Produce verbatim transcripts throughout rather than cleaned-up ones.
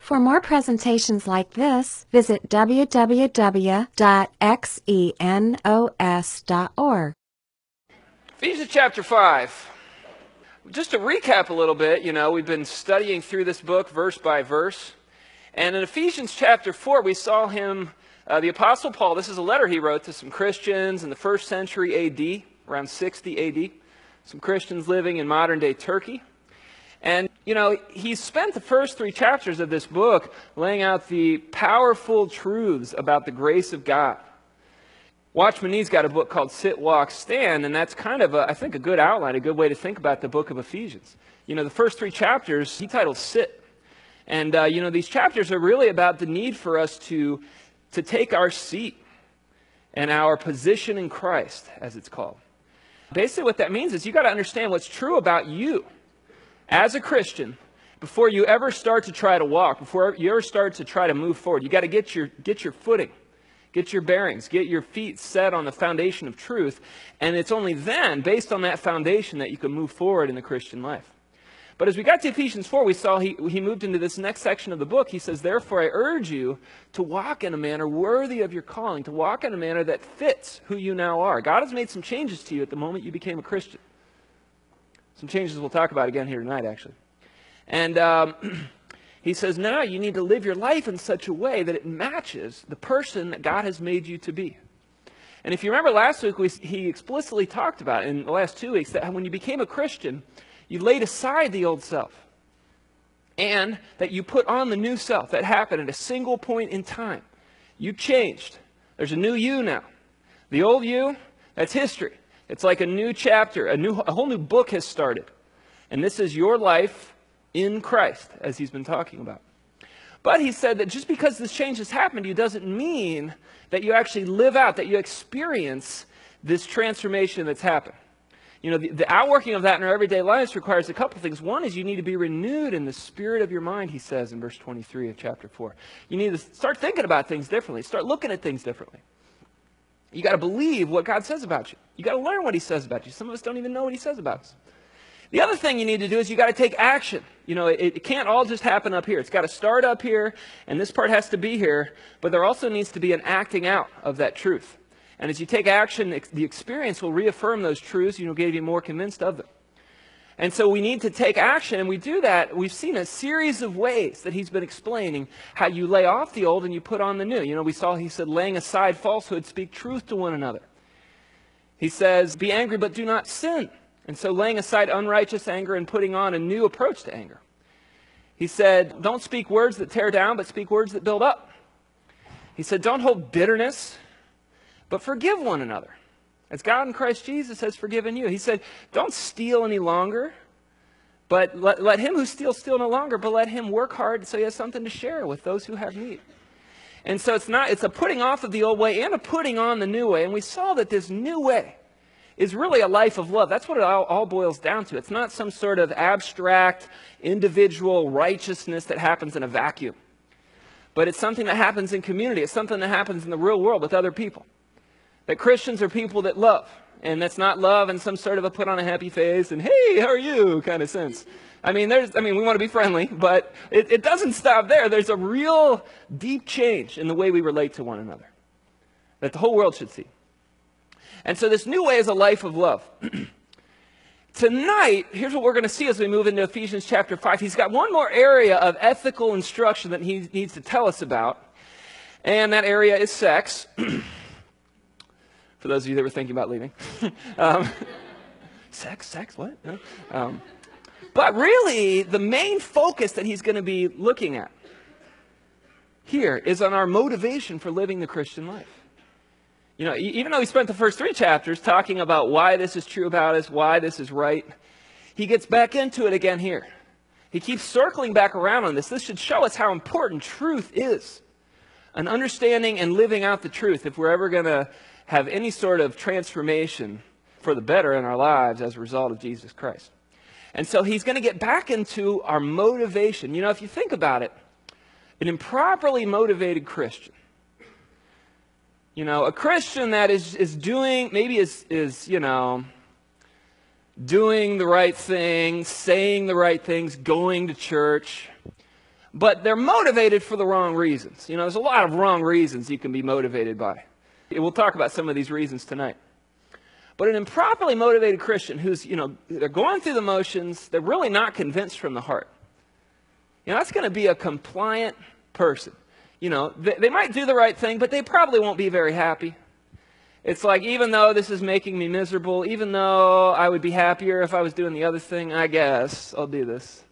For more presentations like this, visit w w w dot xenos dot org. Ephesians chapter five. Just to recap a little bit, you know, we've been studying through this book verse by verse. And in Ephesians chapter four, we saw him, uh, the Apostle Paul, this is a letter he wrote to some Christians in the first century A D, around sixty A D, some Christians living in modern-day Turkey. And, you know, he spent the first three chapters of this book laying out the powerful truths about the grace of God. Watchman Nee's got a book called Sit, Walk, Stand, and that's kind of, a, I think, a good outline, a good way to think about the book of Ephesians. You know, the first three chapters, he titled Sit. And, uh, you know, these chapters are really about the need for us to, to take our seat and our position in Christ, as it's called. Basically what that means is you got to understand what's true about you as a Christian before you ever start to try to walk, before you ever start to try to move forward. You got to get your, get your footing. Get your bearings, get your feet set on the foundation of truth, and it's only then, based on that foundation, that you can move forward in the Christian life. But as we got to Ephesians four, we saw he, he moved into this next section of the book. He says, therefore I urge you to walk in a manner worthy of your calling, to walk in a manner that fits who you now are. God has made some changes to you at the moment you became a Christian. Some changes we'll talk about again here tonight, actually. And um, he says, now you need to live your life in such a way that it matches the person that God has made you to be. And if you remember last week, we, he explicitly talked about, in the last two weeks, that when you became a Christian, you laid aside the old self. And that you put on the new self. That happened at a single point in time. You changed. There's a new you now. The old you, that's history. It's like a new chapter. A, new, a whole new book has started. And this is your life in Christ, as he's been talking about. But he said that just because this change has happened to you doesn't mean that you actually live out, that you experience this transformation that's happened. You know, the, the outworking of that in our everyday lives requires a couple things. One is you need to be renewed in the spirit of your mind, he says in verse twenty-three of chapter four. You need to start thinking about things differently. Start looking at things differently. You got to believe what God says about you. You got to learn what he says about you. Some of us don't even know what he says about us. The other thing you need to do is you got to take action. You know, it, it can't all just happen up here. It's got to start up here, and this part has to be here, but there also needs to be an acting out of that truth. And as you take action, ex- the experience will reaffirm those truths, and you'll get even more convinced of them. And so we need to take action, and we do that. We've seen a series of ways that he's been explaining how you lay off the old and you put on the new. You know, we saw he said, laying aside falsehood, speak truth to one another. He says, be angry, but do not sin. And so laying aside unrighteous anger and putting on a new approach to anger. He said, don't speak words that tear down, but speak words that build up. He said, don't hold bitterness, but forgive one another, as God in Christ Jesus has forgiven you. He said, don't steal any longer, but let, let him who steals steal no longer, but let him work hard so he has something to share with those who have need. And so it's not, it's a putting off of the old way and a putting on the new way. And we saw that this new way is really a life of love. That's what it all, all boils down to. It's not some sort of abstract, individual righteousness that happens in a vacuum. But it's something that happens in community. It's something that happens in the real world with other people. That Christians are people that love. And that's not love in some sort of a put on a happy face and, hey, how are you kind of sense. I mean, there's, I mean, we want to be friendly, but it, it doesn't stop there. There's a real deep change in the way we relate to one another that the whole world should see. And so this new way is a life of love. Tonight, here's what we're going to see as we move into Ephesians chapter five. He's got one more area of ethical instruction that he needs to tell us about, and that area is sex. For those of you that were thinking about leaving. um, sex, sex, what? No? Um, but really, the main focus that he's going to be looking at here is on our motivation for living the Christian life. You know, even though he spent the first three chapters talking about why this is true about us, why this is right, he gets back into it again here. He keeps circling back around on this. This should show us how important truth is. An understanding and living out the truth if we're ever going to have any sort of transformation for the better in our lives as a result of Jesus Christ. And so he's going to get back into our motivation. You know, if you think about it, an improperly motivated Christian, you know, a Christian that is, is doing, maybe is, is, you know, doing the right thing, saying the right things, going to church, but they're motivated for the wrong reasons. You know, there's a lot of wrong reasons you can be motivated by. We'll talk about some of these reasons tonight. But an improperly motivated Christian who's, you know, they're going through the motions, they're really not convinced from the heart. You know, that's going to be a compliant person. You know, they, they might do the right thing, but they probably won't be very happy. It's like, even though this is making me miserable, even though I would be happier if I was doing the other thing, I guess I'll do this.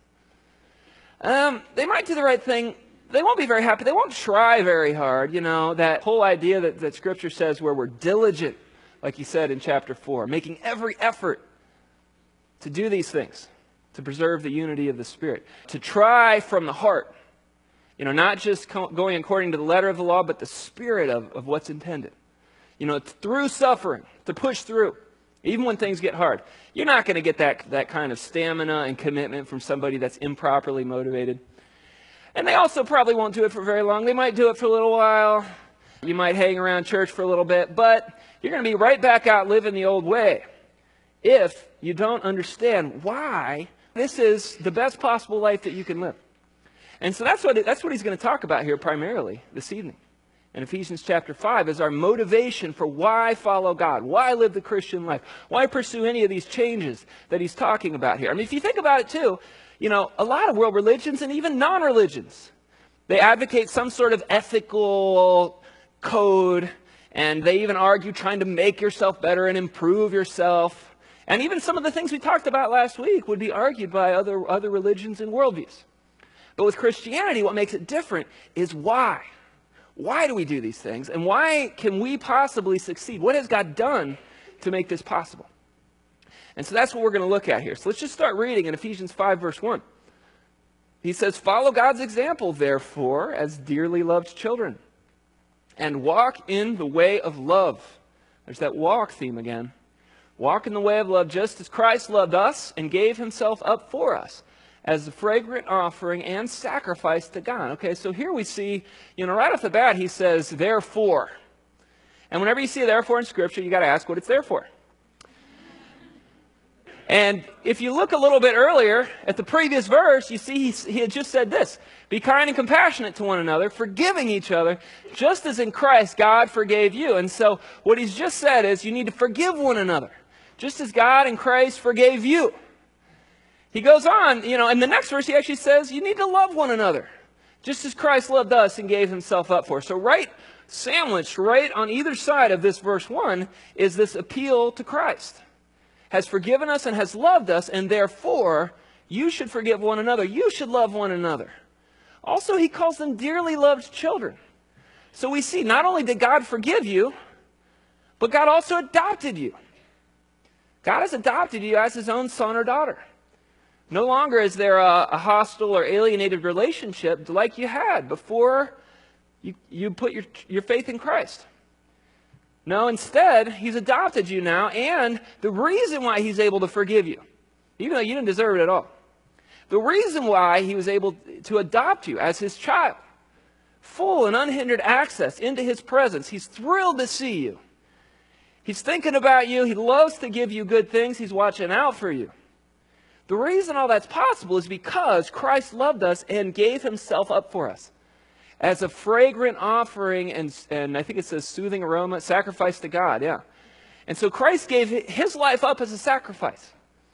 Um, they might do the right thing. They won't be very happy. They won't try very hard. You know, that whole idea that, that Scripture says where we're diligent, like he said in chapter four, making every effort to do these things, to preserve the unity of the Spirit, to try from the heart, you know, not just co- going according to the letter of the law, but the spirit of, of what's intended. You know, through suffering, to push through, even when things get hard. You're not going to get that, that kind of stamina and commitment from somebody that's improperly motivated. And they also probably won't do it for very long. They might do it for a little while. You might hang around church for a little bit, but you're going to be right back out living the old way if you don't understand why this is the best possible life that you can live. And so that's what, that's what he's going to talk about here primarily this evening. In Ephesians chapter five is our motivation for why follow God, why live the Christian life, why pursue any of these changes that he's talking about here. I mean, if you think about it too, you know, a lot of world religions and even non-religions, they advocate some sort of ethical code, and they even argue trying to make yourself better and improve yourself. And even some of the things we talked about last week would be argued by other, other religions and worldviews. But with Christianity, what makes it different is why. Why do we do these things? And why can we possibly succeed? What has God done to make this possible? And so that's what we're going to look at here. So let's just start reading in Ephesians five, verse one. He says, "Follow God's example, therefore, as dearly loved children, and walk in the way of love." There's that walk theme again. "Walk in the way of love, just as Christ loved us and gave himself up for us, as a fragrant offering and sacrifice to God." Okay, so here we see, you know, right off the bat, he says, "therefore." And whenever you see "therefore" in Scripture, you got to ask what it's there for. And if you look a little bit earlier at the previous verse, you see he, he had just said this: "Be kind and compassionate to one another, forgiving each other, just as in Christ God forgave you." And so what he's just said is you need to forgive one another, just as God in Christ forgave you. He goes on, you know, in the next verse he actually says you need to love one another, just as Christ loved us and gave himself up for us. So right sandwiched, right on either side of this verse one is this appeal to Christ. Has forgiven us and has loved us, and therefore you should forgive one another. You should love one another. Also, he calls them dearly loved children. So we see not only did God forgive you, but God also adopted you. God has adopted you as his own son or daughter. No longer is there a, a hostile or alienated relationship like you had before you, you put your, your faith in Christ. No, instead, he's adopted you now, and the reason why he's able to forgive you, even though you didn't deserve it at all, the reason why he was able to adopt you as his child, full and unhindered access into his presence, he's thrilled to see you. He's thinking about you. He loves to give you good things. He's watching out for you. The reason all that's possible is because Christ loved us and gave himself up for us as a fragrant offering, and, and I think it says soothing aroma, sacrifice to God, yeah. And so Christ gave his life up as a sacrifice.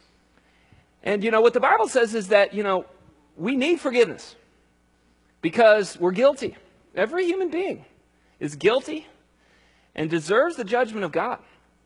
And, you know, what the Bible says is that, you know, we need forgiveness because we're guilty. Every human being is guilty and deserves the judgment of God.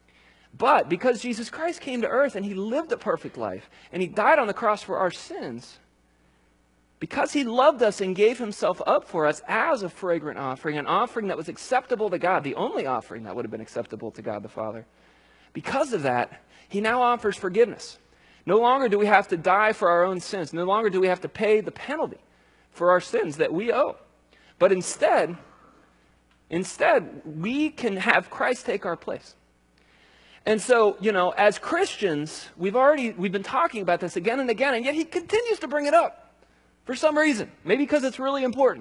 But because Jesus Christ came to earth and he lived a perfect life and he died on the cross for our sins, because he loved us and gave himself up for us as a fragrant offering, an offering that was acceptable to God, the only offering that would have been acceptable to God the Father, because of that, he now offers forgiveness. No longer do we have to die for our own sins. No longer do we have to pay the penalty for our sins that we owe. But instead, instead, we can have Christ take our place. And so, you know, as Christians, we've already, we've been talking about this again and again, and yet he continues to bring it up. For some reason, maybe because it's really important.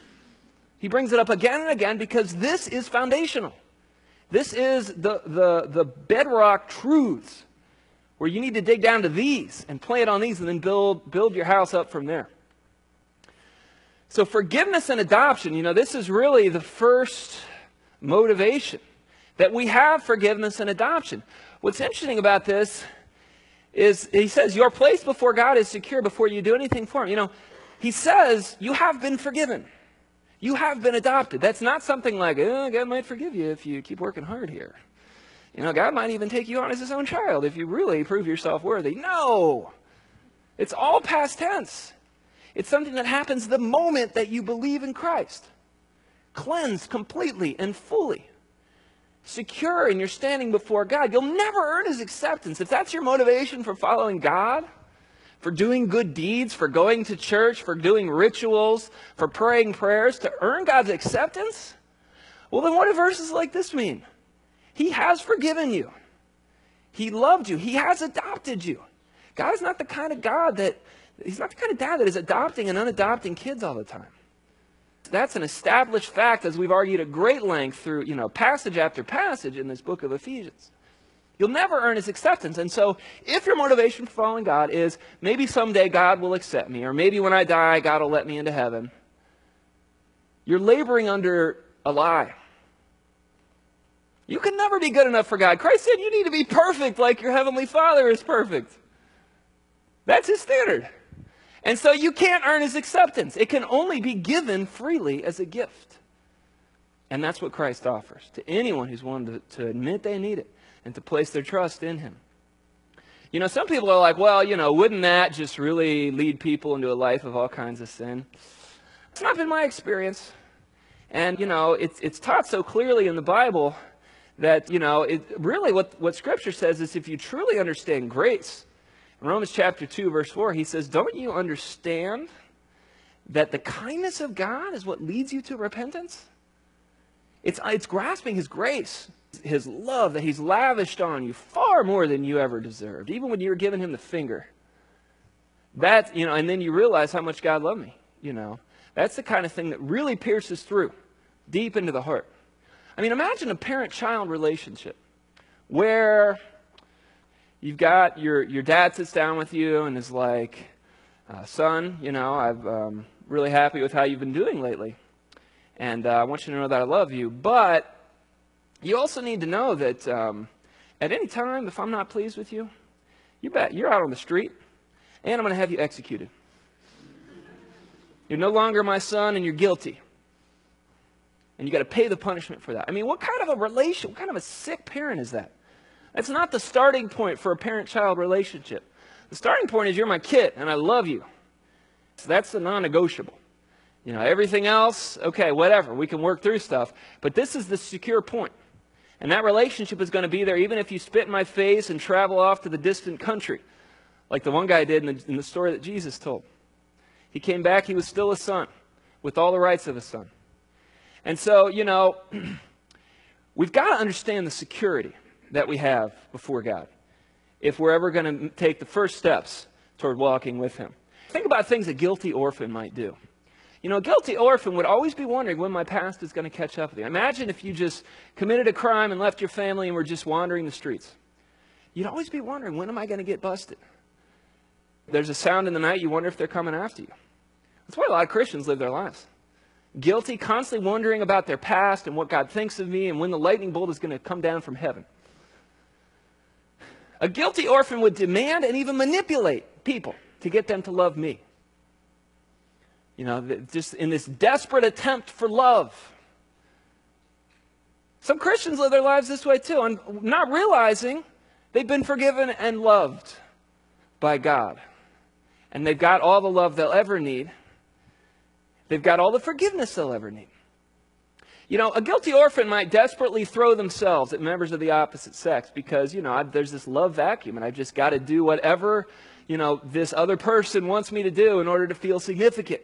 He brings it up again and again because this is foundational. This is the, the, the bedrock truths where you need to dig down to these and plant on these and then build, build your house up from there. So forgiveness and adoption, you know, this is really the first motivation, that we have forgiveness and adoption. What's interesting about this is he says your place before God is secure before you do anything for him. You know, he says you have been forgiven. You have been adopted. That's not something like, oh, God might forgive you if you keep working hard here. You know, God might even take you on as his own child if you really prove yourself worthy. No! It's all past tense. It's something that happens the moment that you believe in Christ. Cleansed completely and fully. Secure in your standing before God. You'll never earn his acceptance. If that's your motivation for following God, for doing good deeds, for going to church, for doing rituals, for praying prayers, to earn God's acceptance, well then what do verses like this mean? He has forgiven you. He loved you. He has adopted you. God is not the kind of God that, he's not the kind of dad that is adopting and unadopting kids all the time. That's an established fact, as we've argued at great length through, you know, passage after passage in this book of Ephesians. You'll never earn his acceptance. And so if your motivation for following God is maybe someday God will accept me, or maybe when I die God will let me into heaven, you're laboring under a lie. You can never be good enough for God. Christ said you need to be perfect like your heavenly Father is perfect. That's his standard. And so you can't earn his acceptance. It can only be given freely as a gift. And that's what Christ offers to anyone who's willing to, to admit they need it and to place their trust in him. You know, some people are like, well, you know, wouldn't that just really lead people into a life of all kinds of sin? It's not been my experience. And, you know, it's, it's taught so clearly in the Bible that, you know, it, really what, what Scripture says is if you truly understand grace, in Romans chapter two, verse four, he says, don't you understand that the kindness of God is what leads you to repentance? It's, it's grasping his grace, his love that he's lavished on you far more than you ever deserved, even when you were giving him the finger. That, you know, and then you realize how much God loved me, you know. That's the kind of thing that really pierces through deep into the heart. I mean, imagine a parent-child relationship where you've got your, your dad sits down with you and is like, uh, son, you know, I'm um, really happy with how you've been doing lately. And uh, I want you to know that I love you. But you also need to know that um, at any time, if I'm not pleased with you, you bet you're out on the street and I'm going to have you executed. You're no longer my son and you're guilty. And you got to pay the punishment for that. I mean, what kind of a relation, what kind of a sick parent is that? That's not the starting point for a parent-child relationship. The starting point is you're my kid and I love you. So that's the non-negotiable. You know, everything else, okay, whatever. We can work through stuff. But this is the secure point. And that relationship is going to be there even if you spit in my face and travel off to the distant country, like the one guy did in the, in the story that Jesus told. He came back, he was still a son, with all the rights of a son. And so, you know, we've got to understand the security that we have before God if we're ever going to take the first steps toward walking with him. Think about things a guilty orphan might do. You know, a guilty orphan would always be wondering when my past is going to catch up with you. Imagine if you just committed a crime and left your family and were just wandering the streets. You'd always be wondering, when am I going to get busted? There's a sound in the night, you wonder if they're coming after you. That's why a lot of Christians live their lives. Guilty, constantly wondering about their past and what God thinks of me and when the lightning bolt is going to come down from heaven. A guilty orphan would demand and even manipulate people to get them to love me. You know, just in this desperate attempt for love. Some Christians live their lives this way too, and not realizing they've been forgiven and loved by God. And they've got all the love they'll ever need. They've got all the forgiveness they'll ever need. You know, a guilty orphan might desperately throw themselves at members of the opposite sex because, you know, I, there's this love vacuum and I've just got to do whatever, you know, this other person wants me to do in order to feel significant.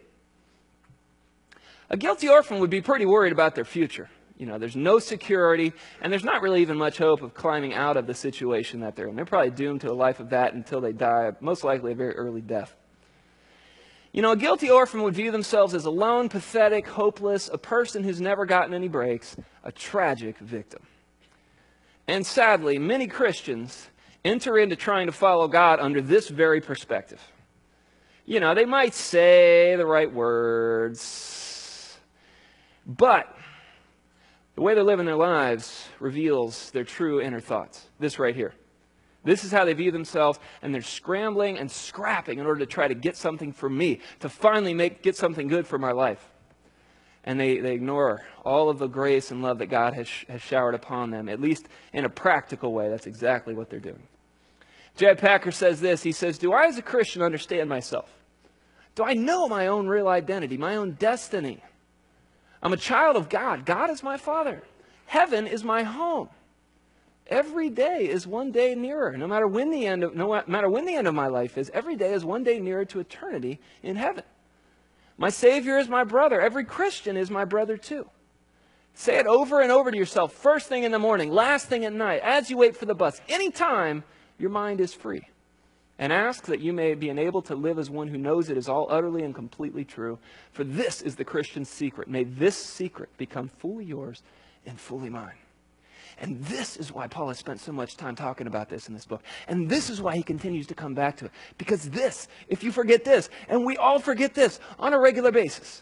A guilty orphan would be pretty worried about their future. You know, there's no security, and there's not really even much hope of climbing out of the situation that they're in. They're probably doomed to a life of that until they die, most likely a very early death. You know, a guilty orphan would view themselves as alone, pathetic, hopeless, a person who's never gotten any breaks, a tragic victim. And sadly, many Christians enter into trying to follow God under this very perspective. You know, they might say the right words, but the way they're living their lives reveals their true inner thoughts. This right here. This is how they view themselves, and they're scrambling and scrapping in order to try to get something from me, to finally make get something good for my life. And they, they ignore all of the grace and love that God has, has showered upon them, at least in a practical way. That's exactly what they're doing. J I Packer says this. He says, do I as a Christian understand myself? Do I know my own real identity, my own destiny? I'm a child of God. God is my Father. Heaven is my home. Every day is one day nearer. No matter when the end of, no matter when the end of my life is, every day is one day nearer to eternity in heaven. My Savior is my brother. Every Christian is my brother too. Say it over and over to yourself, first thing in the morning, last thing at night, as you wait for the bus, anytime your mind is free. And ask that you may be enabled to live as one who knows it is all utterly and completely true. For this is the Christian's secret. May this secret become fully yours and fully mine. And this is why Paul has spent so much time talking about this in this book. And this is why he continues to come back to it. Because this, if you forget this, and we all forget this on a regular basis.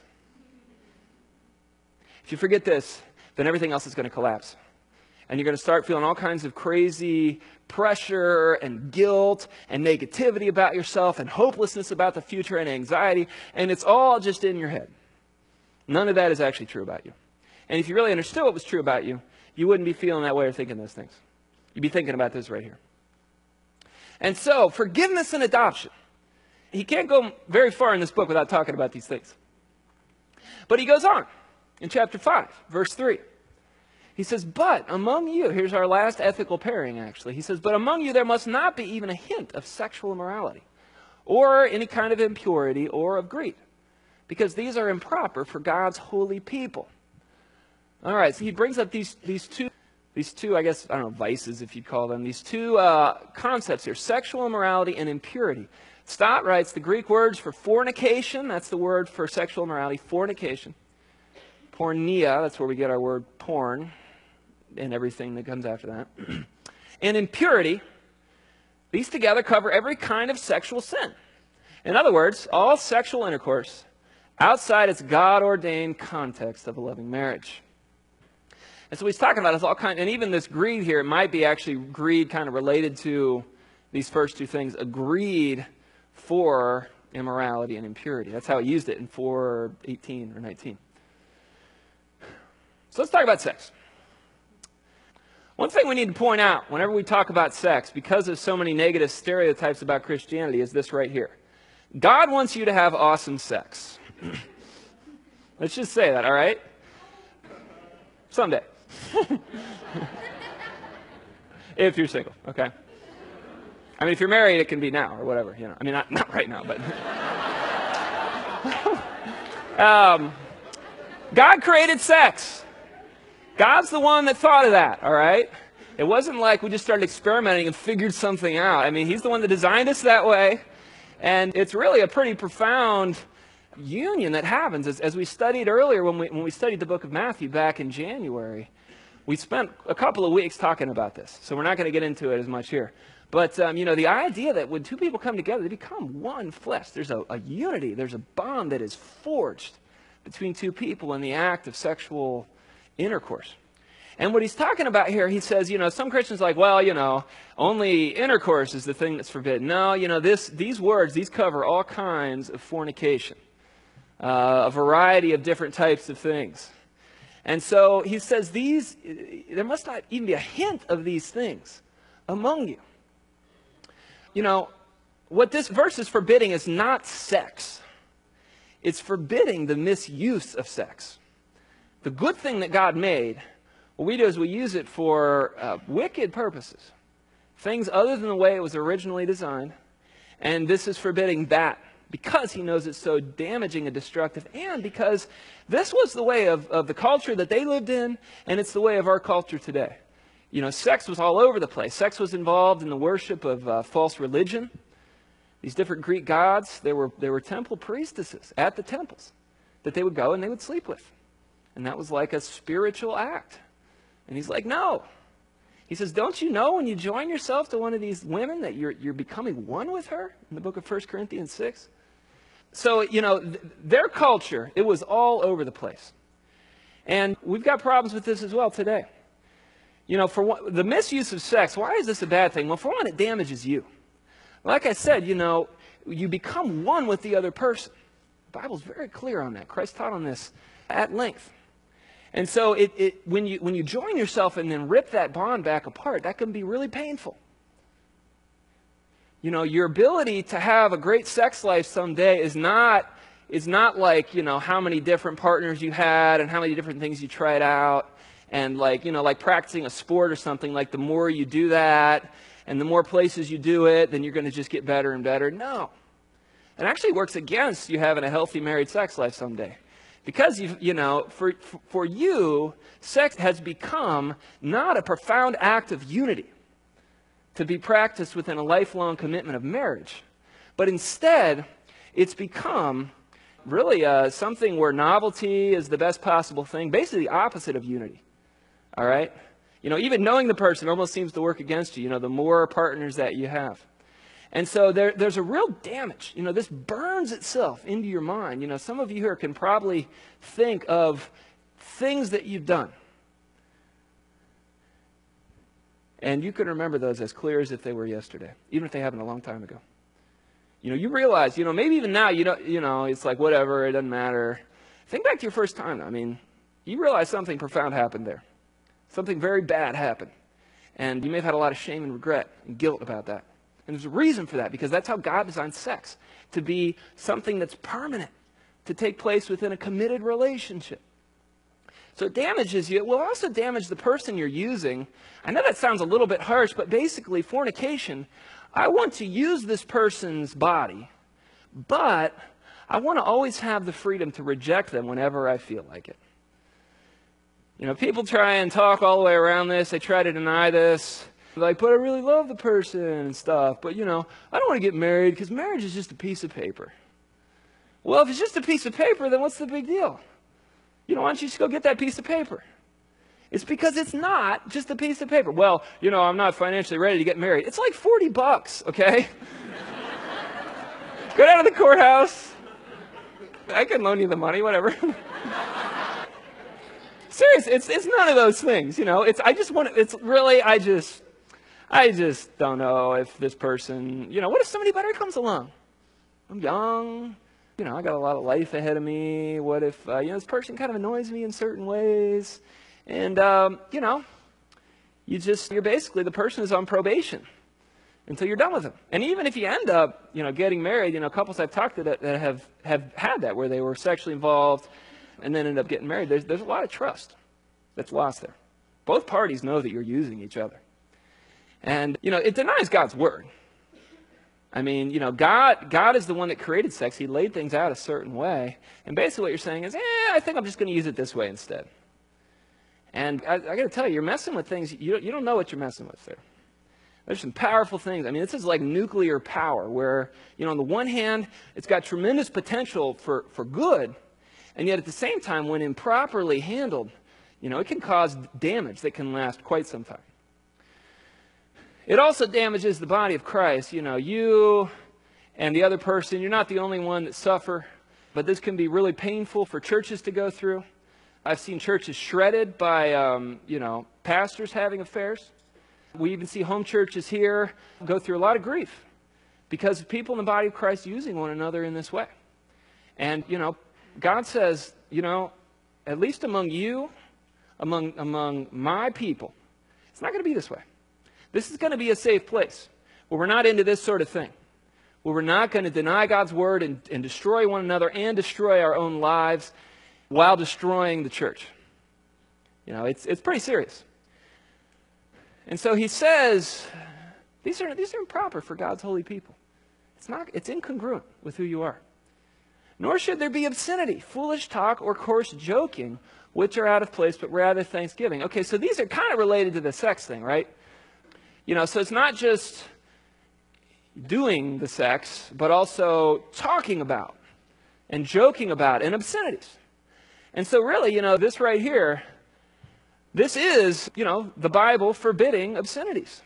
If you forget this, then everything else is going to collapse. And you're going to start feeling all kinds of crazy pressure and guilt and negativity about yourself and hopelessness about the future and anxiety. And it's all just in your head. None of that is actually true about you. And if you really understood what was true about you, you wouldn't be feeling that way or thinking those things. You'd be thinking about this right here. And so, forgiveness and adoption. He can't go very far in this book without talking about these things. But he goes on in chapter five, verse three. He says, but among you, here's our last ethical pairing actually. He says, but among you there must not be even a hint of sexual immorality, or any kind of impurity, or of greed, because these are improper for God's holy people. All right, so he brings up these, these two, these two, I guess, I don't know, vices, if you'd call them, these two uh, concepts here, sexual immorality and impurity. Stott writes the Greek words for fornication, that's the word for sexual immorality, fornication. Porneia, that's where we get our word porn, and everything that comes after that. And impurity, these together cover every kind of sexual sin. In other words, all sexual intercourse outside its God-ordained context of a loving marriage. And so what he's talking about is all kind, and even this greed here, it might be actually greed kind of related to these first two things, a greed for immorality and impurity. That's how he used it in four eighteen or nineteen. So let's talk about sex. One thing we need to point out whenever we talk about sex, because of so many negative stereotypes about Christianity, is this right here. God wants you to have awesome sex. Let's just say that, all right? Someday. If you're single, okay? I mean, if you're married, it can be now or whatever, you know. I mean, not, not right now, but... um, God created sex. God's the one that thought of that, all right? It wasn't like we just started experimenting and figured something out. I mean, he's the one that designed us that way. And it's really a pretty profound union that happens. As, as we studied earlier, when we, when we studied the book of Matthew back in January, we spent a couple of weeks talking about this. So we're not going to get into it as much here. But, um, you know, the idea that when two people come together, they become one flesh. There's a, a unity. There's a bond that is forged between two people in the act of sexual intercourse. And what he's talking about here, he says, you know, some Christians are like, well, you know, only intercourse is the thing that's forbidden. No, you know, this, these words, these cover all kinds of fornication, uh, a variety of different types of things. And so he says these, there must not even be a hint of these things among you. You know, what this verse is forbidding is not sex. It's forbidding the misuse of sex. The good thing that God made, what we do is we use it for uh, wicked purposes. Things other than the way it was originally designed. And this is forbidding that because he knows it's so damaging and destructive, and because this was the way of, of the culture that they lived in, and it's the way of our culture today. You know, sex was all over the place. Sex was involved in the worship of uh, false religion. These different Greek gods, there were, there were temple priestesses at the temples that they would go and they would sleep with. And that was like a spiritual act. And he's like, no. He says, don't you know when you join yourself to one of these women that you're, you're becoming one with her? In the book of First Corinthians six. so, you know, th- their culture, it was all over the place. And we've got problems with this as well today. You know, for one, the misuse of sex, why is this a bad thing? Well, for one, it damages you. Like I said, you know, you become one with the other person. The Bible's very clear on that. Christ taught on this at length. And so it, it, when, you, when you join yourself and then rip that bond back apart, that can be really painful. You know, your ability to have a great sex life someday is not, is not like, you know, how many different partners you had and how many different things you tried out. And like, you know, like practicing a sport or something, like the more you do that and the more places you do it, then you're going to just get better and better. No. It actually works against you having a healthy married sex life someday. Because, you you know, for, for you, sex has become not a profound act of unity to be practiced within a lifelong commitment of marriage, but instead, it's become really uh, something where novelty is the best possible thing, basically the opposite of unity. All right? You know, even knowing the person almost seems to work against you, you know, the more partners that you have. And so there, there's a real damage. You know, this burns itself into your mind. You know, some of you here can probably think of things that you've done. And you can remember those as clear as if they were yesterday, even if they happened a long time ago. You know, you realize, you know, maybe even now, you know, you know, it's like, whatever, it doesn't matter. Think back to your first time. I mean, you realize something profound happened there. Something very bad happened. And you may have had a lot of shame and regret and guilt about that. And there's a reason for that, because that's how God designed sex, to be something that's permanent, to take place within a committed relationship. So it damages you. It will also damage the person you're using. I know that sounds a little bit harsh, but basically fornication, I want to use this person's body, but I want to always have the freedom to reject them whenever I feel like it. You know, people try and talk all the way around this. They try to deny this. Like, but I really love the person and stuff. But, you know, I don't want to get married because marriage is just a piece of paper. Well, if it's just a piece of paper, then what's the big deal? You know, why don't you just go get that piece of paper? It's because it's not just a piece of paper. Well, you know, I'm not financially ready to get married. It's like forty bucks, okay? Go down to the courthouse. I can loan you the money, whatever. Seriously, it's it's none of those things, you know. It's I just want to, it's really, I just, I just don't know if this person, you know, what if somebody better comes along? I'm young, you know, I got a lot of life ahead of me. What if, uh, you know, this person kind of annoys me in certain ways? And, um, you know, you just, you're basically, the person is on probation until you're done with them. And even if you end up, you know, getting married, you know, couples I've talked to that, that have, have had that, where they were sexually involved and then end up getting married, there's, there's a lot of trust that's lost there. Both parties know that you're using each other. And, you know, it denies God's word. I mean, you know, God God is the one that created sex. He laid things out a certain way. And basically what you're saying is, eh, I think I'm just going to use it this way instead. And I, I got to tell you, you're messing with things, you don't, you don't know what you're messing with there. There's some powerful things. I mean, this is like nuclear power where, you know, on the one hand, it's got tremendous potential for, for good. And yet at the same time, when improperly handled, you know, it can cause damage that can last quite some time. It also damages the body of Christ. You know, you and the other person, you're not the only one that suffer, but this can be really painful for churches to go through. I've seen churches shredded by, um, you know, pastors having affairs. We even see home churches here go through a lot of grief because of people in the body of Christ using one another in this way. And, you know, God says, you know, at least among you, among, among my people, it's not going to be this way. This is going to be a safe place where we're not into this sort of thing, where we're not going to deny God's word and, and destroy one another and destroy our own lives while destroying the church. You know, it's, it's pretty serious. And so he says, these are, these are improper for God's holy people. It's not, it's incongruent with who you are. Nor should there be obscenity, foolish talk, or coarse joking, which are out of place, but rather thanksgiving. Okay, so these are kind of related to the sex thing, right? You know, so it's not just doing the sex, but also talking about and joking about and obscenities. And so really, you know, this right here, this is, you know, the Bible forbidding obscenities.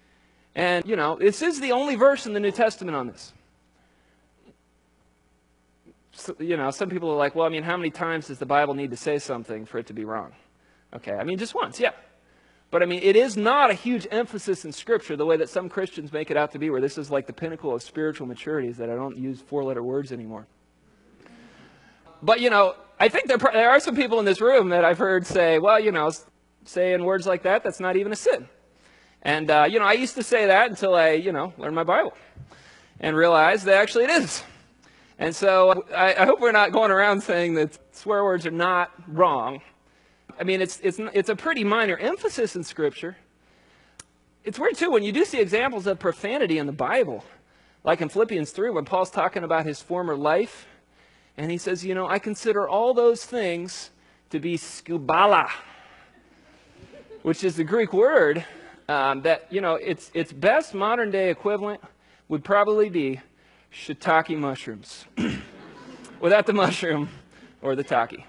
And, you know, this is the only verse in the New Testament on this. so, you know, some people are like, well, I mean, how many times does the Bible need to say something for it to be wrong? Okay, I mean, just once, yeah. But I mean, it is not a huge emphasis in Scripture the way that some Christians make it out to be, where this is like the pinnacle of spiritual maturity, is that I don't use four-letter words anymore. But, you know, I think there, there are some people in this room that I've heard say, well, you know, saying words like that, that's not even a sin. And, uh, you know, I used to say that until I, you know, learned my Bible and realized that actually it is. And so I, I hope we're not going around saying that swear words are not wrong. I mean, it's, it's, it's a pretty minor emphasis in Scripture. It's weird, too, when you do see examples of profanity in the Bible, like in Philippians three, when Paul's talking about his former life, and he says, you know, I consider all those things to be skubala, which is the Greek word um, that, you know, its, its best modern-day equivalent would probably be shiitake mushrooms, without the mushroom or the taki.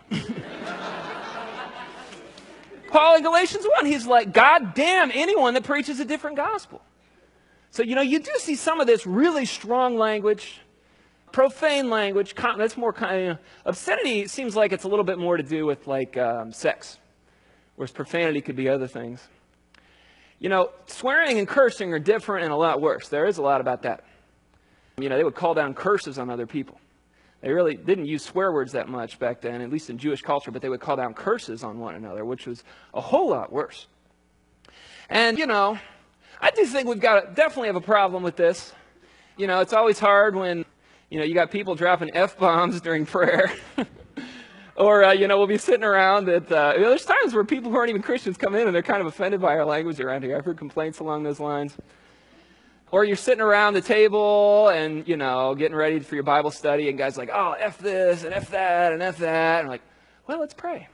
Paul in Galatians one, he's like, God damn anyone that preaches a different gospel. So, you know, you do see some of this really strong language, profane language. That's more kind of, you know, obscenity seems like it's a little bit more to do with like um, sex, whereas profanity could be other things. You know, swearing and cursing are different and a lot worse. There is a lot about that. You know, they would call down curses on other people. They really didn't use swear words that much back then, at least in Jewish culture, but they would call down curses on one another, which was a whole lot worse. And, you know, I do think we've got to definitely have a problem with this. You know, it's always hard when, you know, you got people dropping F-bombs during prayer. Or, uh, you know, we'll be sitting around at, uh, you know, there's times where people who aren't even Christians come in and they're kind of offended by our language around here. I've heard complaints along those lines. Or you're sitting around the table and, you know, getting ready for your Bible study, and guys are like, oh, F this and F that and F that. And I'm like, well, let's pray.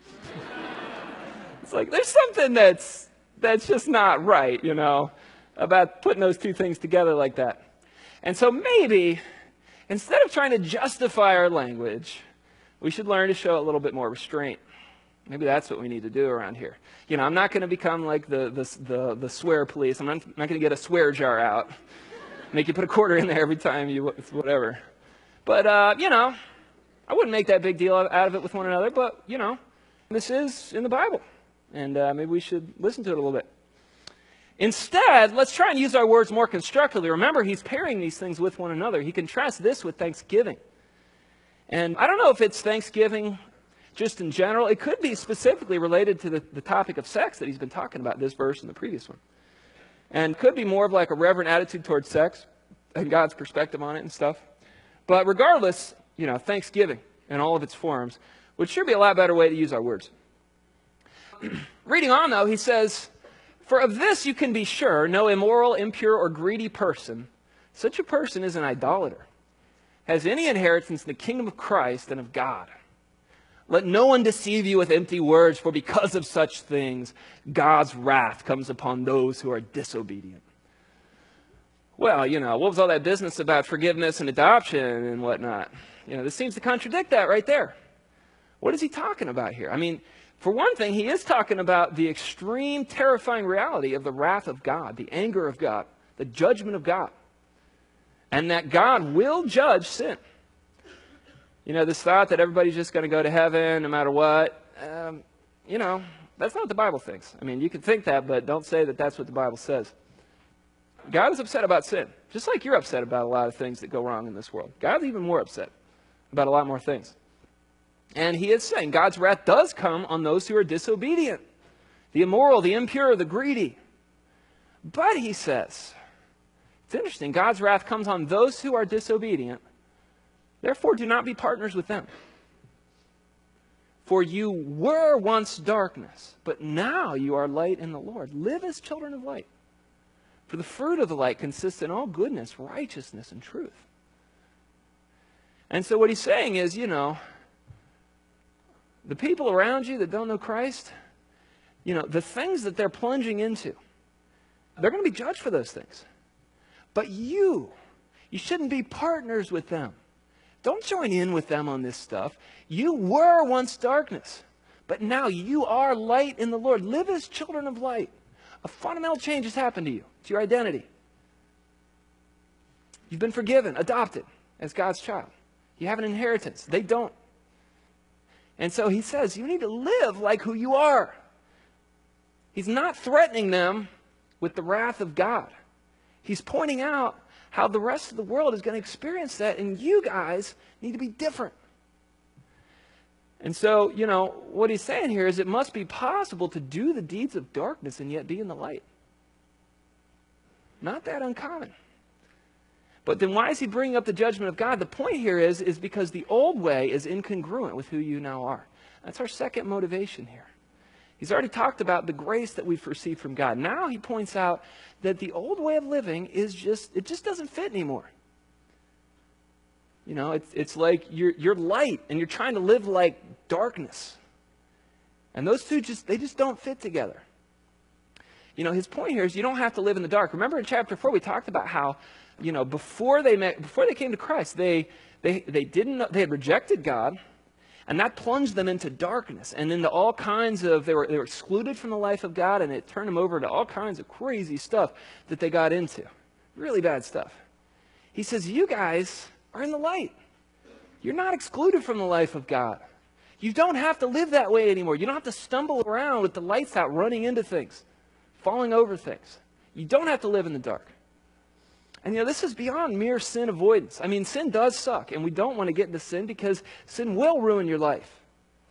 It's like, there's something that's, that's just not right, you know, about putting those two things together like that. And so maybe, instead of trying to justify our language, we should learn to show a little bit more restraint. Maybe that's what we need to do around here. You know, I'm not going to become like the, the, the, the swear police. I'm not, not going to get a swear jar out, make you put a quarter in there every time you, whatever. But, uh, you know, I wouldn't make that big deal out of it with one another, but, you know, this is in the Bible, and uh, maybe we should listen to it a little bit. Instead, let's try and use our words more constructively. Remember, he's pairing these things with one another. He contrasts this with Thanksgiving. And I don't know if it's Thanksgiving just in general. It could be specifically related to the, the topic of sex that he's been talking about in this verse and the previous one. And could be more of like a reverent attitude towards sex and God's perspective on it and stuff. But regardless, you know, Thanksgiving in all of its forms would sure be a lot better way to use our words. Reading on, though, he says, for of this you can be sure, no immoral, impure, or greedy person, such a person is an idolater, has any inheritance in the kingdom of Christ and of God. Let no one deceive you with empty words, for because of such things, God's wrath comes upon those who are disobedient. Well, you know, what was all that business about forgiveness and adoption and whatnot? You know, this seems to contradict that right there. What is he talking about here? I mean, for one thing, he is talking about the extreme, terrifying reality of the wrath of God, the anger of God, the judgment of God, and that God will judge sin. You know, this thought that everybody's just going to go to heaven no matter what, um, you know, that's not what the Bible thinks. I mean, you can think that, but don't say that that's what the Bible says. God is upset about sin, just like you're upset about a lot of things that go wrong in this world. God's even more upset about a lot more things. And he is saying God's wrath does come on those who are disobedient, the immoral, the impure, the greedy. But he says, it's interesting, God's wrath comes on those who are disobedient. Therefore, do not be partners with them. For you were once darkness, but now you are light in the Lord. Live as children of light. For the fruit of the light consists in all goodness, righteousness, and truth. And so what he's saying is, you know, the people around you that don't know Christ, you know, the things that they're plunging into, they're going to be judged for those things. But you, you shouldn't be partners with them. Don't join in with them on this stuff. You were once darkness, but now you are light in the Lord. Live as children of light. A fundamental change has happened to you. It's your identity. You've been forgiven, adopted as God's child. You have an inheritance. They don't. And so he says, you need to live like who you are. He's not threatening them with the wrath of God. He's pointing out how the rest of the world is going to experience that, and you guys need to be different. And so, you know, what he's saying here is it must be possible to do the deeds of darkness and yet be in the light. Not that uncommon. But then why is he bringing up the judgment of God? The point here is, is because the old way is incongruent with who you now are. That's our second motivation here. He's already talked about the grace that we've received from God. Now he points out that the old way of living is just, it just doesn't fit anymore. You know, it's, it's like you're, you're light and you're trying to live like darkness. And those two just, they just don't fit together. You know, his point here is you don't have to live in the dark. Remember in chapter four, we talked about how, you know, before they met, before they came to Christ, they, they, they didn't know, they had rejected God, and that plunged them into darkness and into all kinds of, they were, they were excluded from the life of God, and it turned them over to all kinds of crazy stuff that they got into. Really bad stuff. He says, you guys are in the light. You're not excluded from the life of God. You don't have to live that way anymore. You don't have to stumble around with the lights out, running into things, falling over things. You don't have to live in the dark. And, you know, this is beyond mere sin avoidance. I mean, sin does suck, and we don't want to get into sin because sin will ruin your life.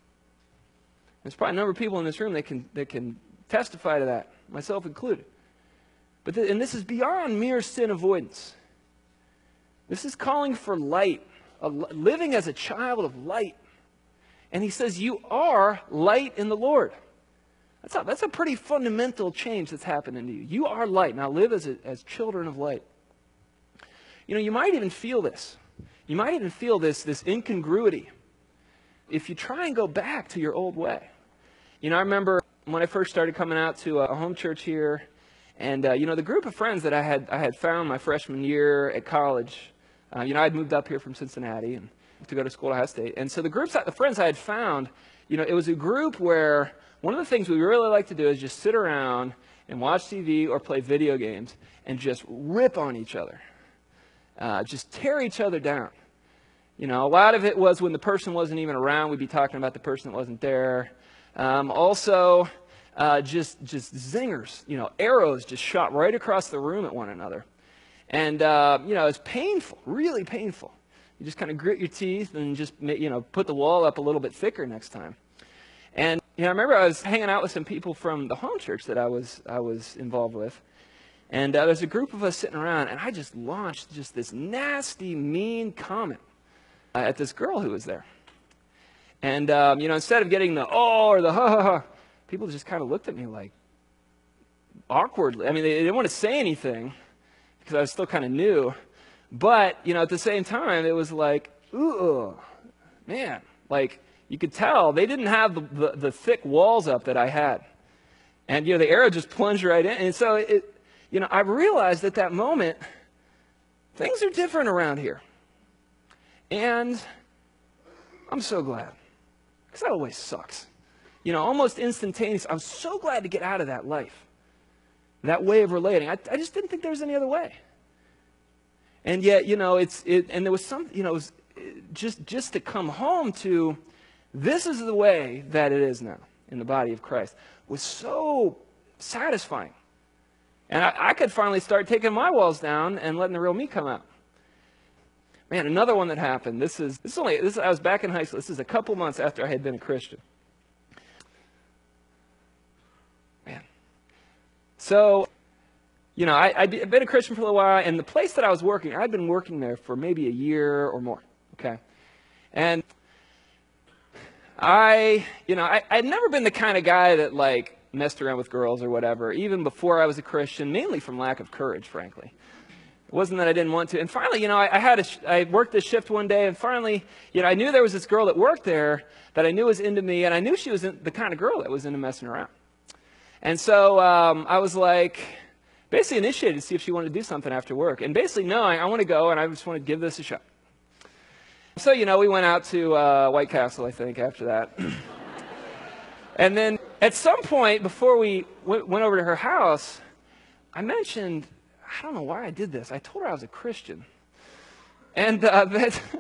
There's probably a number of people in this room that can, that can testify to that, myself included. But th- and this is beyond mere sin avoidance. This is calling for light, a, living as a child of light. And he says, you are light in the Lord. That's a, that's a pretty fundamental change that's happening to you. You are light. Now live as, a, as children of light. You know, you might even feel this. You might even feel this, this incongruity if you try and go back to your old way. You know, I remember when I first started coming out to a home church here, and, uh, you know, the group of friends that I had, I had found my freshman year at college, uh, you know, I'd moved up here from Cincinnati and to go to school at Ohio State. And so the groups, the friends I had found, you know, it was a group where one of the things we really like to do is just sit around and watch T V or play video games and just rip on each other. Uh, just tear each other down. You know, a lot of it was when the person wasn't even around, we'd be talking about the person that wasn't there. Um, also, uh, just just zingers, you know, arrows just shot right across the room at one another. And, uh, you know, it's painful, really painful. You just kind of grit your teeth and just, you know, put the wall up a little bit thicker next time. And, you know, I remember I was hanging out with some people from the home church that I was I was involved with. And uh, there's a group of us sitting around, and I just launched just this nasty, mean comment uh, at this girl who was there. And, um, you know, instead of getting the oh or the ha ha ha, people just kind of looked at me like awkwardly. I mean, they, they didn't want to say anything because I was still kind of new. But, you know, at the same time, it was like, ooh, man, like you could tell they didn't have the, the, the thick walls up that I had. And, you know, the arrow just plunged right in. And so it, you know, I realized at that moment, things are different around here. And I'm so glad. Because that always sucks. You know, almost instantaneous. I'm so glad to get out of that life. That way of relating. I, I just didn't think there was any other way. And yet, you know, it's, it, and there was some, you know, it was just, just to come home to, this is the way that it is now in the body of Christ, was so satisfying. And I, I could finally start taking my walls down and letting the real me come out. Man, another one that happened. This is this is only this. I was back in high school. This is a couple months after I had been a Christian. Man, so you know, I, I'd been a Christian for a little while, and the place that I was working, I'd been working there for maybe a year or more. Okay, and I, you know, I, I'd never been the kind of guy that like messed around with girls or whatever, even before I was a Christian, mainly from lack of courage, frankly. It wasn't that I didn't want to. And finally, you know, I, I had a sh- I worked this shift one day, and finally, you know, I knew there was this girl that worked there that I knew was into me, and I knew she was in, the kind of girl that was into messing around. And so um, I was like, basically initiated to see if she wanted to do something after work. And basically, no, I, I want to go, and I just want to give this a shot. So, you know, we went out to uh, White Castle, I think, after that. And then at some point, before we w- went over to her house, I mentioned, I don't know why I did this. I told her I was a Christian. And uh, that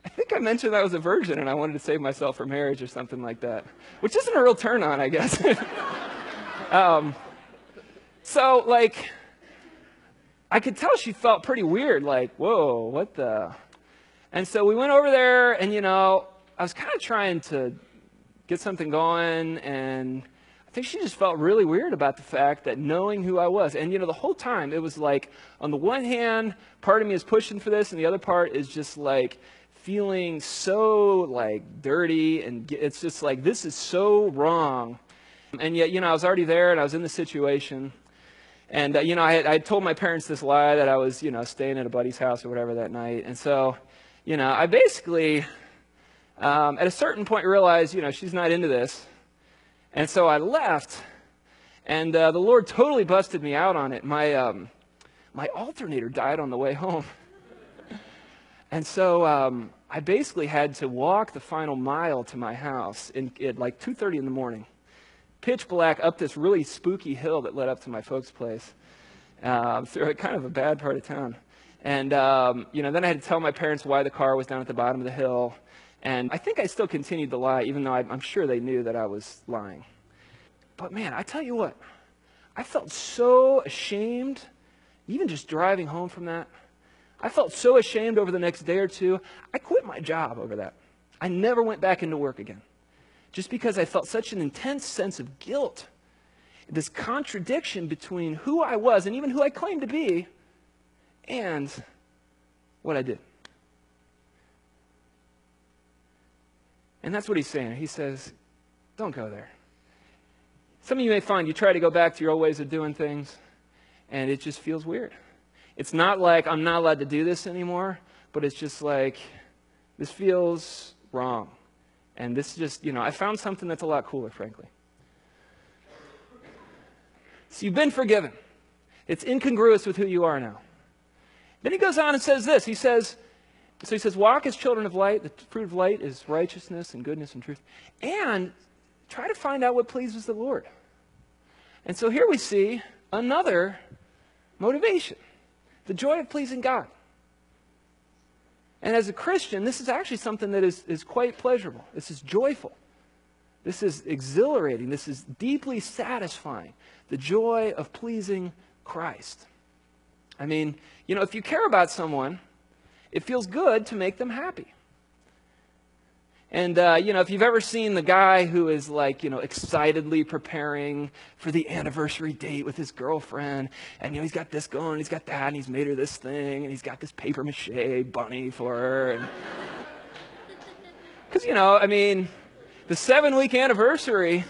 I think I mentioned I was a virgin and I wanted to save myself for marriage or something like that, which isn't a real turn on, I guess. um, so, like, I could tell she felt pretty weird, like, whoa, what the? And so we went over there, and, you know, I was kind of trying to get something going, and I think she just felt really weird about the fact that knowing who I was. And, you know, the whole time it was like, on the one hand, part of me is pushing for this, and the other part is just like feeling so like dirty, and it's just like, this is so wrong. And yet, you know, I was already there, and I was in the situation. And, uh, you know, I had, I had told my parents this lie that I was, you know, staying at a buddy's house or whatever that night. And so, you know, I basically, um, at a certain point, realized, you know, she's not into this. And so I left, and uh, the Lord totally busted me out on it. My, um, my alternator died on the way home. And so um, I basically had to walk the final mile to my house in, at like two thirty in the morning. Pitch black, up this really spooky hill that led up to my folks' place, uh, through a kind of a bad part of town. And, um, you know, then I had to tell my parents why the car was down at the bottom of the hill. And I think I still continued to lie, even though I, I'm sure they knew that I was lying. But, man, I tell you what, I felt so ashamed, even just driving home from that. I felt so ashamed over the next day or two, I quit my job over that. I never went back into work again. Just because I felt such an intense sense of guilt, this contradiction between who I was and even who I claimed to be and what I did. And that's what he's saying. He says, don't go there. Some of you may find you try to go back to your old ways of doing things, and it just feels weird. It's not like I'm not allowed to do this anymore, but it's just like, this feels wrong. And this just, you know, I found something that's a lot cooler, frankly. So you've been forgiven. It's incongruous with who you are now. Then he goes on and says this. He says, so he says, walk as children of light. The fruit of light is righteousness and goodness and truth. And try to find out what pleases the Lord. And so here we see another motivation. The joy of pleasing God. And as a Christian, this is actually something that is, is quite pleasurable. This is joyful. This is exhilarating. This is deeply satisfying. The joy of pleasing Christ. I mean, you know, if you care about someone, it feels good to make them happy. And, uh, you know, if you've ever seen the guy who is like, you know, excitedly preparing for the anniversary date with his girlfriend, and, you know, he's got this going, he's got that, and he's made her this thing, and he's got this paper mache bunny for her. Because, you know, I mean, the seven-week anniversary,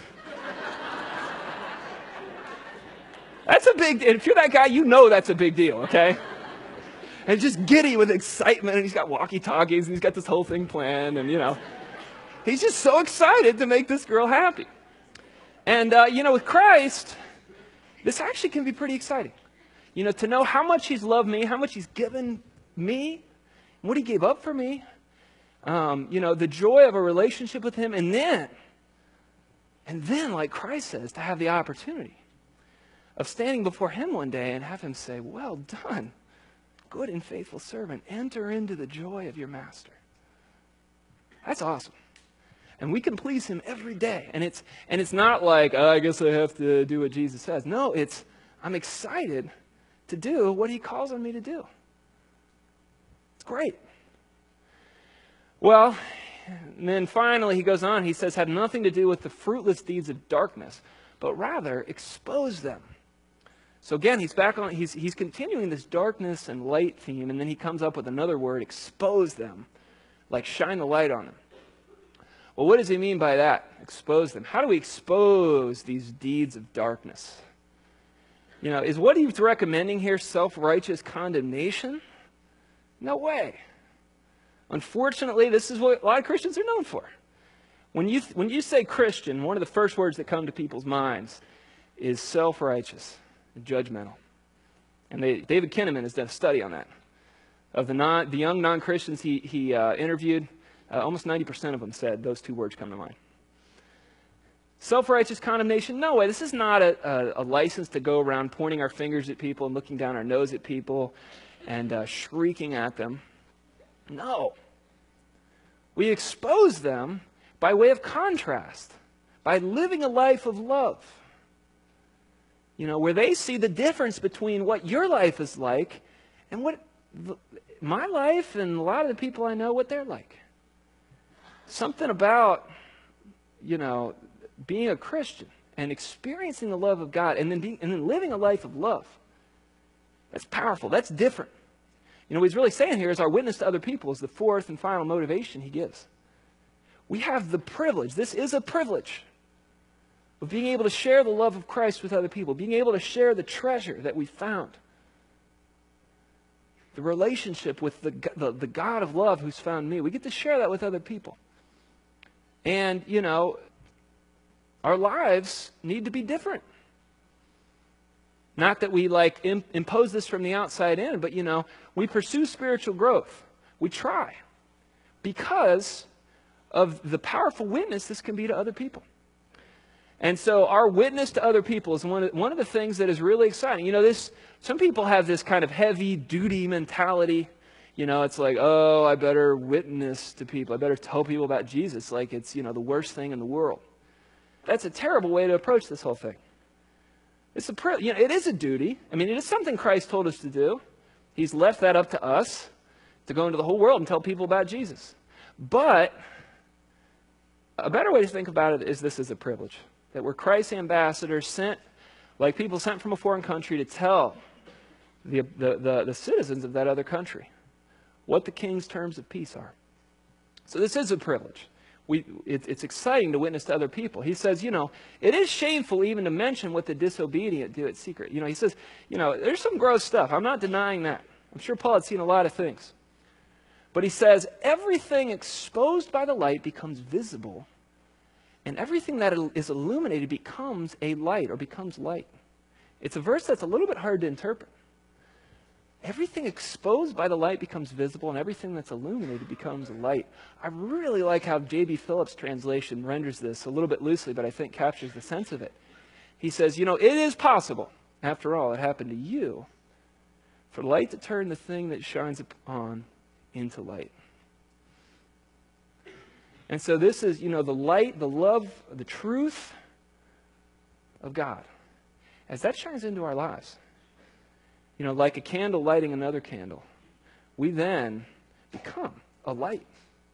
that's a big deal. If you're that guy, you know that's a big deal, okay? And just giddy with excitement, and he's got walkie-talkies, and he's got this whole thing planned, and, you know. He's just so excited to make this girl happy. And, uh, you know, with Christ, this actually can be pretty exciting. You know, to know how much he's loved me, how much he's given me, what he gave up for me. Um, you know, the joy of a relationship with him. And then, and then, like Christ says, to have the opportunity of standing before him one day and have him say, well done, good and faithful servant. Enter into the joy of your master. That's awesome. And we can please him every day. And it's and it's not like, oh, I guess I have to do what Jesus says. No, it's, I'm excited to do what he calls on me to do. It's great. Well, and then finally he goes on, he says, have nothing to do with the fruitless deeds of darkness, but rather expose them. So again, he's back on, he's, he's continuing this darkness and light theme, and then he comes up with another word, expose them, like shine the light on them. Well, what does he mean by that? Expose them. How do we expose these deeds of darkness? You know, is what he's recommending here self-righteous condemnation? No way. Unfortunately, this is what a lot of Christians are known for. When you, when you say Christian, one of the first words that come to people's minds is self-righteous and judgmental. And they, David Kinnaman has done a study on that. Of the, non, the young non-Christians he, he uh, interviewed, Uh, almost ninety percent of them said those two words come to mind. Self-righteous condemnation, no way. This is not a, a, a license to go around pointing our fingers at people and looking down our nose at people and uh, shrieking at them. No. We expose them by way of contrast, by living a life of love. You know, where they see the difference between what your life is like and what the, my life and a lot of the people I know, what they're like. Something about, you know, being a Christian and experiencing the love of God and then being, and then living a life of love. That's powerful. That's different. You know, what he's really saying here is our witness to other people is the fourth and final motivation he gives. We have the privilege, this is a privilege, of being able to share the love of Christ with other people, being able to share the treasure that we found, the relationship with the, the, the God of love who's found me. We get to share that with other people. And, you know, our lives need to be different. Not that we like imp- impose this from the outside in, but, you know, we pursue spiritual growth. We try because of the powerful witness this can be to other people. And so our witness to other people is one of, one of the things that is really exciting. You know, this, some people have this kind of heavy duty mentality. You know, it's like, oh, I better witness to people. I better tell people about Jesus like it's, you know, the worst thing in the world. That's a terrible way to approach this whole thing. It's a, you know, it is a duty. I mean, it is something Christ told us to do. He's left that up to us to go into the whole world and tell people about Jesus. But a better way to think about it is this is a privilege. That we're Christ's ambassadors sent, like people sent from a foreign country to tell the, the, the, the citizens of that other country what the king's terms of peace are. So this is a privilege. We, it, it's exciting to witness to other people. He says, you know, it is shameful even to mention what the disobedient do at secret. You know, he says, you know, there's some gross stuff. I'm not denying that. I'm sure Paul had seen a lot of things. But he says, everything exposed by the light becomes visible, and everything that is illuminated becomes a light or becomes light. It's a verse that's a little bit hard to interpret. Everything exposed by the light becomes visible, and everything that's illuminated becomes light. I really like how J B Phillips' translation renders this a little bit loosely, but I think captures the sense of it. He says, you know, it is possible, after all, it happened to you, for light to turn the thing that shines upon into light. And so this is, you know, the light, the love, the truth of God. As that shines into our lives, you know, like a candle lighting another candle, we then become a light.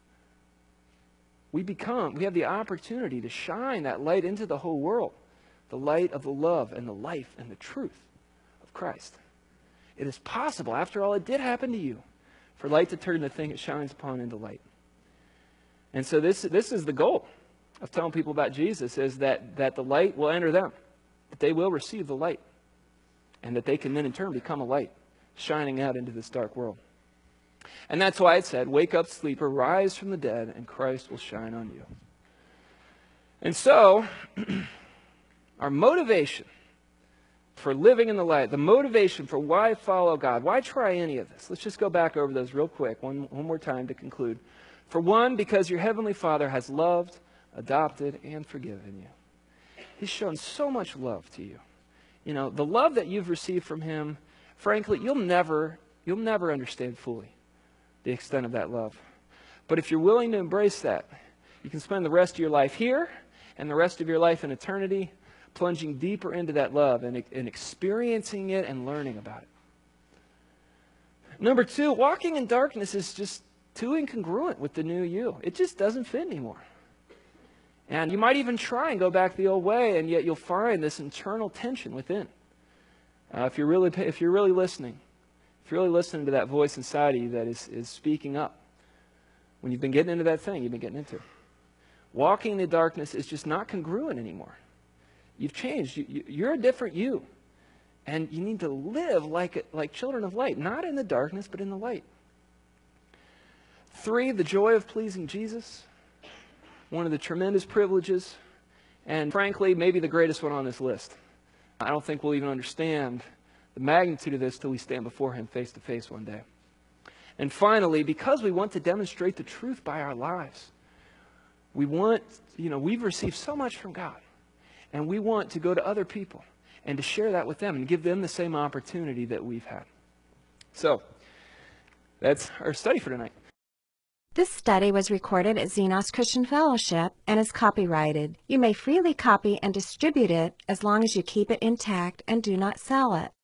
We become, we have the opportunity to shine that light into the whole world, the light of the love and the life and the truth of Christ. It is possible, after all, it did happen to you, for light to turn the thing it shines upon into light. And so this, this is the goal of telling people about Jesus, is that, that the light will enter them, that they will receive the light, and that they can then in turn become a light, shining out into this dark world. And that's why it said, wake up, sleeper, rise from the dead, and Christ will shine on you. And so, our motivation for living in the light, the motivation for why follow God, why try any of this? Let's just go back over those real quick, one, one more time to conclude. For one, because your heavenly Father has loved, adopted, and forgiven you. He's shown so much love to you. You know, the love that you've received from him, frankly, you'll never, you'll never understand fully the extent of that love. But if you're willing to embrace that, you can spend the rest of your life here and the rest of your life in eternity plunging deeper into that love and, and experiencing it and learning about it. Number two, walking in darkness is just too incongruent with the new you. It just doesn't fit anymore. And you might even try and go back the old way, and yet you'll find this internal tension within. Uh, if you're really, if you're really listening, if you're really listening to that voice inside of you that is, is speaking up, when you've been getting into that thing you've been getting into, walking in the darkness is just not congruent anymore. You've changed. You, you, you're a different you, and you need to live like like children of light, not in the darkness, but in the light. Three, the joy of pleasing Jesus. One of the tremendous privileges, and frankly, maybe the greatest one on this list. I don't think we'll even understand the magnitude of this till we stand before him face to face one day. And finally, because we want to demonstrate the truth by our lives, we want, you know, we've received so much from God, and we want to go to other people and to share that with them and give them the same opportunity that we've had. So, that's our study for tonight. This study was recorded at Xenos Christian Fellowship and is copyrighted. You may freely copy and distribute it as long as you keep it intact and do not sell it.